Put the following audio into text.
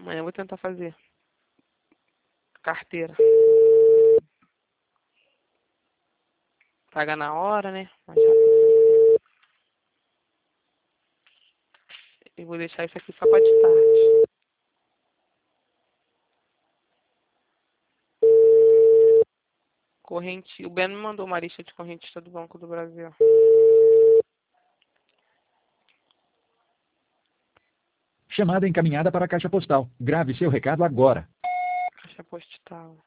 Amanhã eu vou tentar fazer. Carteira. Paga na hora, né? Mas já... Eu vou deixar isso aqui só pra de tarde. Corrente. O Ben me mandou uma lista de correntista do Banco do Brasil. Chamada encaminhada para a caixa postal. Grave seu recado agora. Caixa postal.